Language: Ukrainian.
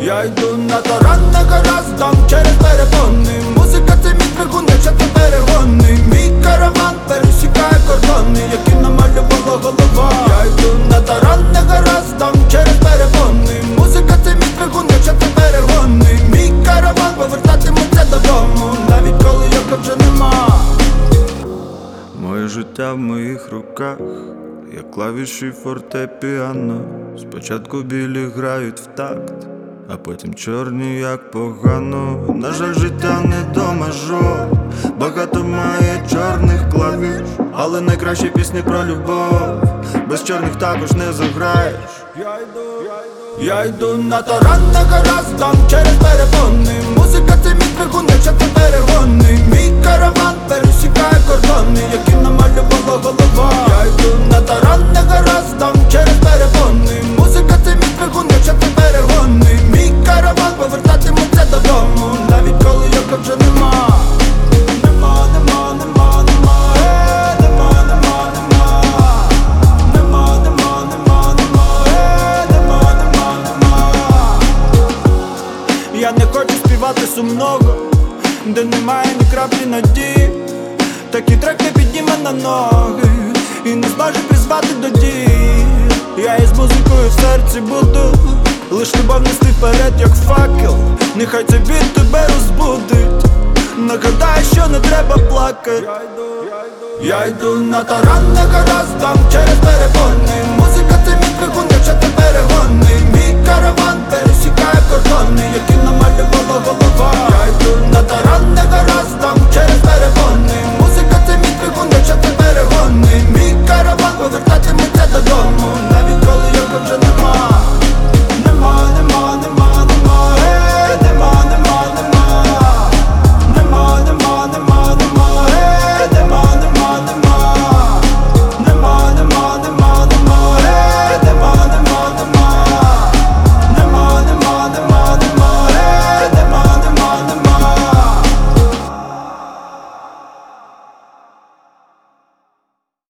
Я йду на таран, на гаразд, дам через перепони. Музика це мій двигун, якщо ти перегони. Мій караван пересікає кордони, які намалювала голова. Я йду на таран, на гаразд, дам через перепони. Музика це мій двигун, якщо ти перегони. Мій караван повертатиметься додому, навіть коли його вже нема. Моє життя в моїх руках, як клавіші фортепіано. Спочатку білі грають в такт, а потім чорні, як погано. На жаль, життя не до мажор, багато має чорних клавіш, але найкращі пісні про любов без чорних також не заграєш. Я йду на таран, на гаразд, дам через перепони. Музика це мій двигун, якщо ти перегони. Мій караван пересікає кордони, які намалювала голова. Я йду на таран, на гаразд, дам через перепони. Музика це мій двигун, якщо ти перегони. Мій караван повертатиметься додому, навіть коли його вже нема. Нема, нема, нема, нема, нема, нема, нема. Нема, нема, нема, нема, нема, нема, нема. Я не хочу співати сумного, де немає ні краплі надії. Такий трек не підніме на ноги і не зможе призвати до дії. Я із музикою в серці буду лиш любов нести вперед, як факел. Нехай цей біт тебе розбудить, нагадай, що не треба плакати. Я йду на таран, на гаразд, дам через перепони. Музика це мій двигун, якщо ти перегони. Мій караван пересікає кордони, які намалювала голова.